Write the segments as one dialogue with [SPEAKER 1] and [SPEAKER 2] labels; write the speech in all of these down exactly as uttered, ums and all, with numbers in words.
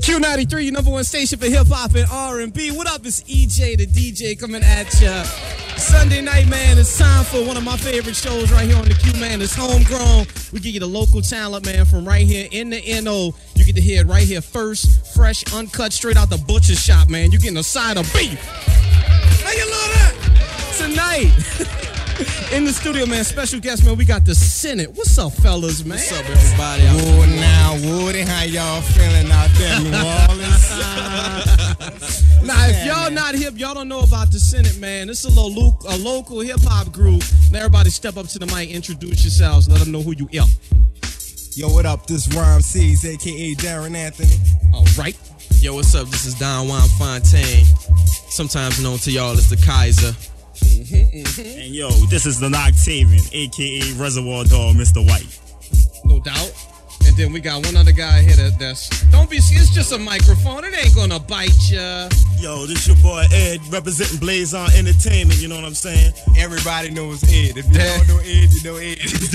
[SPEAKER 1] Q ninety-three, your number one station for hip hop and R and B. What up? It's E J, the D J, coming at ya. Sunday night, man. It's time for one of my favorite shows right here on the Q, man. It's Homegrown. We give you the local talent, man, from right here in the N O. You get to hear it right here first, fresh, uncut, straight out the butcher shop, man. You getting a side of beef. How you love that? Tonight. In the studio, man, special guest, man, we got the Senate. What's up, fellas, man?
[SPEAKER 2] What's up, everybody?
[SPEAKER 3] Wood now, Woody, how y'all feeling out there, New Orleans?
[SPEAKER 1] Now, if y'all not hip, y'all don't know about the Senate, man. This is a, lo- a local hip-hop group. Now, everybody step up to the mic, introduce yourselves, let them know who you are.
[SPEAKER 3] Yo, what up? This Rhyme C's, a k a. Darren Anthony.
[SPEAKER 1] All right.
[SPEAKER 2] Yo, what's up? This is Don Juan Fontaine, sometimes known to y'all as the Kaiser.
[SPEAKER 4] Mm-hmm, mm-hmm. And yo, this is the Octavian, aka Reservoir Dog, Mister White.
[SPEAKER 1] No doubt. And then we got one other guy here that, that's don't be scared. It's just a microphone. It ain't gonna bite ya.
[SPEAKER 4] Yo, this your boy Ed representing Blaze On Entertainment. You know what I'm saying?
[SPEAKER 3] Everybody knows Ed. If you don't know Ed, you know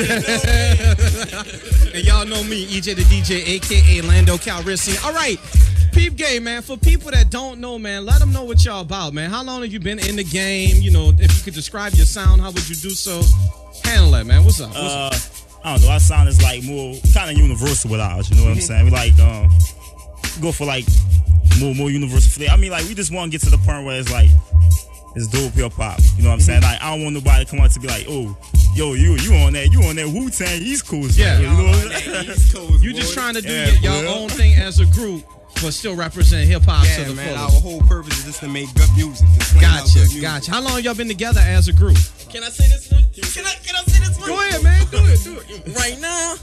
[SPEAKER 1] Ed. And y'all know me, E J the D J, aka Lando Calrissian. All right. Peep game, man. For people that don't know, man, let them know what y'all about, man. How long have you been in the game? You know, if you could describe your sound, how would you do so? Handle that, man. What's up? What's
[SPEAKER 4] uh,
[SPEAKER 1] up?
[SPEAKER 4] I don't know. Our sound is like more kind of universal with ours. You know what I'm saying? We like um, go for like more more universal flair. I mean, like we just want to get to the point where it's like it's dope hip hop. You know what I'm saying? Like I don't want nobody to come out to be like, oh, yo, you you on that? You on that Wu-Tang East Coast?
[SPEAKER 1] Yeah,
[SPEAKER 4] you know what I'm saying? East Coast.
[SPEAKER 1] You just trying to do
[SPEAKER 4] yeah,
[SPEAKER 1] your, your own thing as a group, but still represent hip hop
[SPEAKER 3] yeah,
[SPEAKER 1] to the
[SPEAKER 3] man,
[SPEAKER 1] fullest.
[SPEAKER 3] our whole purpose is just to make good music.
[SPEAKER 1] Gotcha, good music. Gotcha. How long y'all been together as a group?
[SPEAKER 2] Can I say this one? Can I can I say this one?
[SPEAKER 1] Go ahead, man. Do it, do it.
[SPEAKER 2] Right now,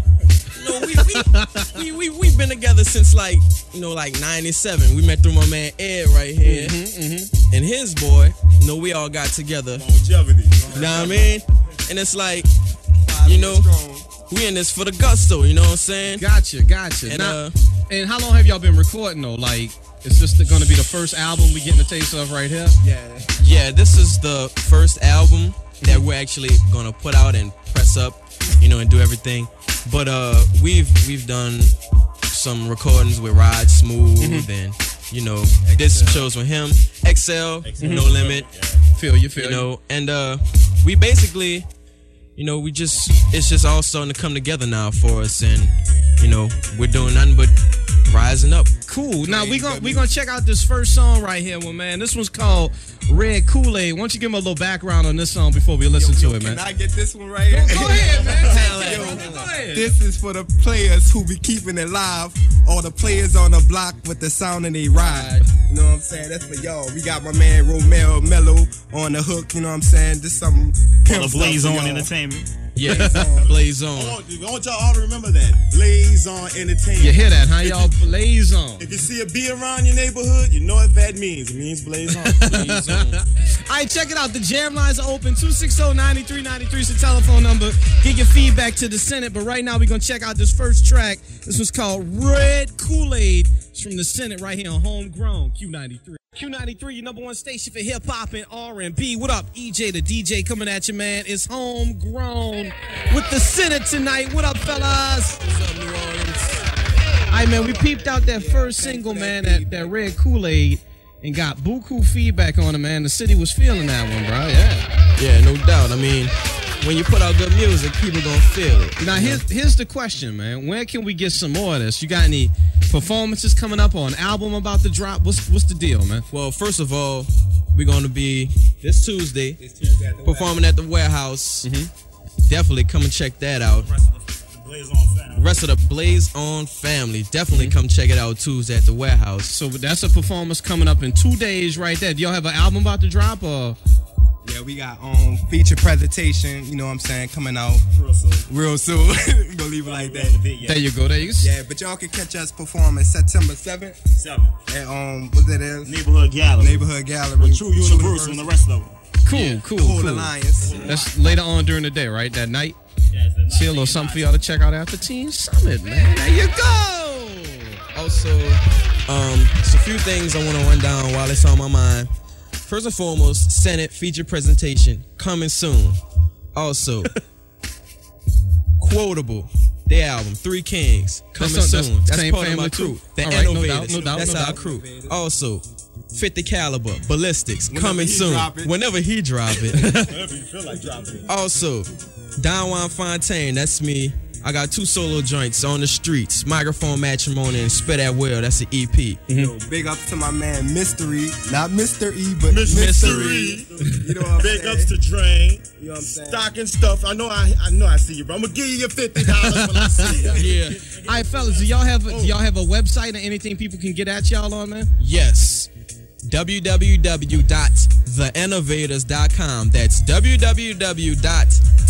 [SPEAKER 2] you know, we we, we we we've been together since like you know like ninety-seven. We met through my man Ed right here,
[SPEAKER 1] mm-hmm, mm-hmm.
[SPEAKER 2] and his boy. You know, we all got together.
[SPEAKER 4] Longevity.
[SPEAKER 2] You know what I mean? And it's like, you know, we in this for the gusto. You know what I'm saying?
[SPEAKER 1] Gotcha, gotcha.
[SPEAKER 2] And,
[SPEAKER 1] now,
[SPEAKER 2] uh,
[SPEAKER 1] and how long have y'all been recording though? Like, is this going to be the first album we getting a taste of right here?
[SPEAKER 3] Yeah.
[SPEAKER 2] Yeah, this is the first album that we're actually gonna put out and press up, you know, and do everything. But uh, we've we've done some recordings with Rod Smooth mm-hmm. and you know X L. Did some shows with him, X L, mm-hmm. No Limit.
[SPEAKER 1] Yeah. Feel you, feel
[SPEAKER 2] you
[SPEAKER 1] you.
[SPEAKER 2] know, and uh, we basically, you know, we just it's just all starting to come together now for us, and you know, we're doing nothing but rising up.
[SPEAKER 1] Cool. Now we gonna we gonna check out this first song right here, well, man. This one's called Red Kool-Aid. Why don't you give me a little background on this song before we listen
[SPEAKER 3] yo,
[SPEAKER 1] to
[SPEAKER 3] yo,
[SPEAKER 1] it, man?
[SPEAKER 3] Can I get this one right here?
[SPEAKER 1] Go, go ahead, man.
[SPEAKER 3] Yo,
[SPEAKER 1] go ahead.
[SPEAKER 3] This is for the players who be keeping it live, or the players on the block with the sound and they ride. You know what I'm saying? That's for y'all. We got my man Romeo Mello on the hook. You know what I'm saying? This something.
[SPEAKER 4] On the Blaze On Entertainment.
[SPEAKER 2] Yeah, Blaze On.
[SPEAKER 4] I want, I want y'all all to remember that. Blaze On Entertainment.
[SPEAKER 1] You hear that, huh? Y'all Blaze On.
[SPEAKER 4] If you see a bee around your neighborhood, you know what that means. It means Blaze On.
[SPEAKER 2] Blaze On.
[SPEAKER 1] All right, check it out. The jam lines are open. two six zero, nine three nine three is the telephone number. Get your feedback to the Senate. But right now, we're going to check out this first track. This was called Red Kool-Aid. It's from the Senate right here on Homegrown, Q ninety-three. Q ninety-three, your number one station for hip-hop and R and B. What up, E J the D J coming at you, man. It's Homegrown with the Senate tonight. What up, fellas?
[SPEAKER 2] What's up, New Orleans?
[SPEAKER 1] All right, man, we peeped out that first single, man, that, that Red Kool-Aid, and got buku feedback on it, man. The city was feeling that one, bro. Yeah.
[SPEAKER 2] Yeah, no doubt. I mean, when you put out good music, people gonna feel it.
[SPEAKER 1] Now, here's, here's the question, man. When can we get some more of this? You got any performances coming up or an album about to drop? What's what's the deal, man?
[SPEAKER 2] Well, first of all, we're gonna be this Tuesday performing at the Warehouse.
[SPEAKER 1] Mm-hmm.
[SPEAKER 2] Definitely come and check that out.
[SPEAKER 4] Blaze On family.
[SPEAKER 2] Rest of the Blaze On family. Definitely mm-hmm. come check it out Tuesday at the Warehouse.
[SPEAKER 1] So that's a performance coming up in two days right there. Do y'all have an album about to drop or?
[SPEAKER 3] Yeah, we got um feature presentation, you know what I'm saying, coming out
[SPEAKER 4] Real soon.
[SPEAKER 3] real soon. We gonna leave it like that.
[SPEAKER 1] There you go, there you go.
[SPEAKER 3] Yeah, but y'all can catch us performing September seventh
[SPEAKER 4] Seven.
[SPEAKER 3] at um what that is?
[SPEAKER 4] Neighborhood Gallery.
[SPEAKER 3] Neighborhood Gallery.
[SPEAKER 4] With True Universal and the rest of them.
[SPEAKER 1] Cool,
[SPEAKER 2] Yeah.
[SPEAKER 1] cool,
[SPEAKER 3] The whole
[SPEAKER 1] cool.
[SPEAKER 3] alliance.
[SPEAKER 1] That's later on during the day, right? That night.
[SPEAKER 4] Yeah, it's that
[SPEAKER 1] See a little something for y'all to check out after Teen Summit, man. There you go.
[SPEAKER 2] Also, um, it's a few things I want to run down while it's on my mind. First and foremost, Senate feature presentation coming soon. Also, Quotable, their album, Three Kings, coming
[SPEAKER 1] That's on-
[SPEAKER 2] soon.
[SPEAKER 1] that's
[SPEAKER 2] That's,
[SPEAKER 1] same
[SPEAKER 2] part of
[SPEAKER 1] family
[SPEAKER 2] my crew.
[SPEAKER 1] too.
[SPEAKER 2] The
[SPEAKER 1] All right, no
[SPEAKER 2] Innovators.
[SPEAKER 1] doubt, no doubt,
[SPEAKER 2] That's
[SPEAKER 1] no
[SPEAKER 2] our
[SPEAKER 1] doubt.
[SPEAKER 2] crew. Also, fifty Caliber, Ballistics,
[SPEAKER 3] Whenever
[SPEAKER 2] coming
[SPEAKER 3] he
[SPEAKER 2] soon.
[SPEAKER 3] drop it.
[SPEAKER 2] Whenever he drop it.
[SPEAKER 4] Whenever you feel like dropping it.
[SPEAKER 2] Also, Don Juan Fontaine, that's me. I got two solo joints, On the Streets, Microphone Matrimony, and Spit at Will. That's an E P.
[SPEAKER 3] Yo, big ups to my man Mystery, not Mister E, but
[SPEAKER 5] Mystery.
[SPEAKER 3] Mystery. You know what I'm
[SPEAKER 5] Big
[SPEAKER 3] saying?
[SPEAKER 5] ups to Drain.
[SPEAKER 3] You know what I'm saying?
[SPEAKER 5] Stocking stuff. I know I I know I see you, bro. I'm gonna give you your fifty dollars when I see you.
[SPEAKER 2] Yeah.
[SPEAKER 1] All right, fellas, do y'all have a, do y'all have a website or anything people can get at y'all on, man?
[SPEAKER 2] Yes. w w w dot the innovators dot com. That's w w w dot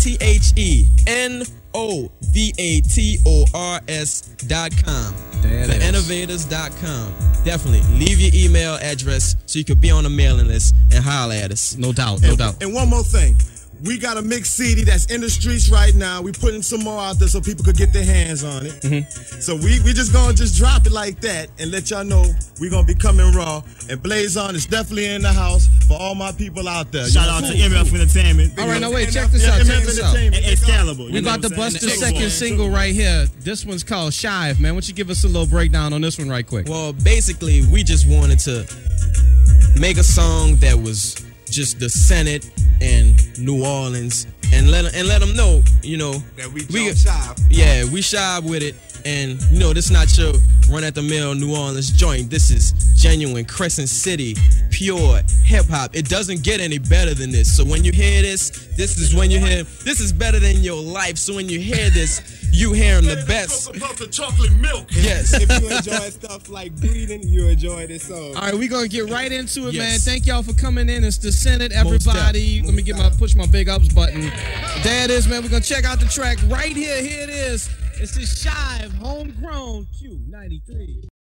[SPEAKER 2] the innovators dot com.
[SPEAKER 1] That
[SPEAKER 2] the
[SPEAKER 1] is.
[SPEAKER 2] innovators dot com. Definitely leave your email address so you could be on the mailing list and holler at us.
[SPEAKER 1] No doubt, no
[SPEAKER 5] and,
[SPEAKER 1] doubt.
[SPEAKER 5] and one more thing. We got a mixed C D that's in the streets right now. We putting some more out there so people could get their hands on it.
[SPEAKER 1] Mm-hmm.
[SPEAKER 5] So we we just gonna just drop it like that and let y'all know we gonna be coming raw. And Blaze On is definitely in the house for all my people out there.
[SPEAKER 4] Shout
[SPEAKER 5] You
[SPEAKER 4] out
[SPEAKER 5] know,
[SPEAKER 4] to M F Entertainment.
[SPEAKER 1] All right, now wait,
[SPEAKER 5] And
[SPEAKER 1] check
[SPEAKER 5] that-
[SPEAKER 1] this
[SPEAKER 5] yeah,
[SPEAKER 1] out,
[SPEAKER 5] M F
[SPEAKER 1] check this out.
[SPEAKER 5] Entertainment.
[SPEAKER 4] And Excalibur.
[SPEAKER 1] We
[SPEAKER 4] you know
[SPEAKER 1] about to
[SPEAKER 4] what I'm
[SPEAKER 1] bust the
[SPEAKER 4] saying?
[SPEAKER 1] second
[SPEAKER 4] One.
[SPEAKER 1] single right here. This one's called Shive, man. Why don't you give us a little breakdown on this one right quick?
[SPEAKER 2] Well, basically, we just wanted to make a song that was just the Senate and New Orleans, and let and let them know, you know,
[SPEAKER 3] That we
[SPEAKER 2] we
[SPEAKER 3] jump shy.
[SPEAKER 2] yeah, we shy with it, and you know, this not your run at the mill New Orleans joint. This is genuine Crescent City, pure hip hop. It doesn't get any better than this. So when you hear this, this is when you hear this is better than your life. So when you hear this, you hearing the best.
[SPEAKER 5] About the chocolate milk.
[SPEAKER 2] Yes.
[SPEAKER 3] If you enjoy stuff like breathing, you enjoy this song.
[SPEAKER 1] All right, we're gonna get right into it,
[SPEAKER 2] Yes.
[SPEAKER 1] man. Thank y'all for coming in. It's the Senate,
[SPEAKER 2] Most
[SPEAKER 1] everybody. Let me get my push my big ups button. There it is, man. We're gonna check out the track right here. Here it is. It's the Shive Homegrown Q ninety-three.